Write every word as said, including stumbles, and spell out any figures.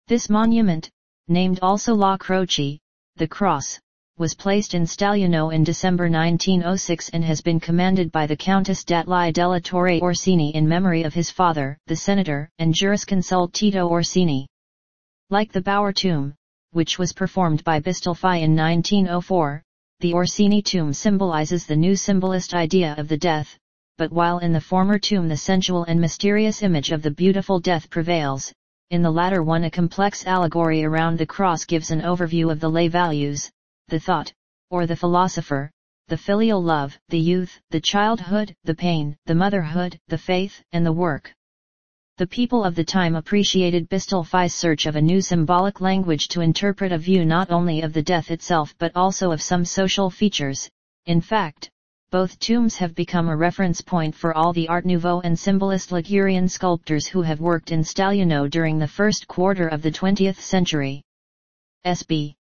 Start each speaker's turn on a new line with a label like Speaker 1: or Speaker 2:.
Speaker 1: This monument, named also La Croce, the Cross, was placed in Stagliano in December nineteen oh six and has been commanded by the Countess d'Atlai della Torre Orsini in memory of his father, the senator and jurisconsult Tito Orsini. Like the Bauer tomb, which was performed by Bistolfi in nineteen oh four, the Orsini tomb symbolizes the new symbolist idea of the death, but while in the former tomb the sensual and mysterious image of the beautiful death prevails, in the latter one a complex allegory around the cross gives an overview of the lay values, the thought, or the philosopher, the filial love, the youth, the childhood, the pain, the motherhood, the faith, and the work. The people of the time appreciated Bistolfi's search of a new symbolic language to interpret a view not only of the death itself but also of some social features. In fact, both tombs have become a reference point for all the Art Nouveau and symbolist Ligurian sculptors who have worked in Stagliano during the first quarter of the twentieth century. S B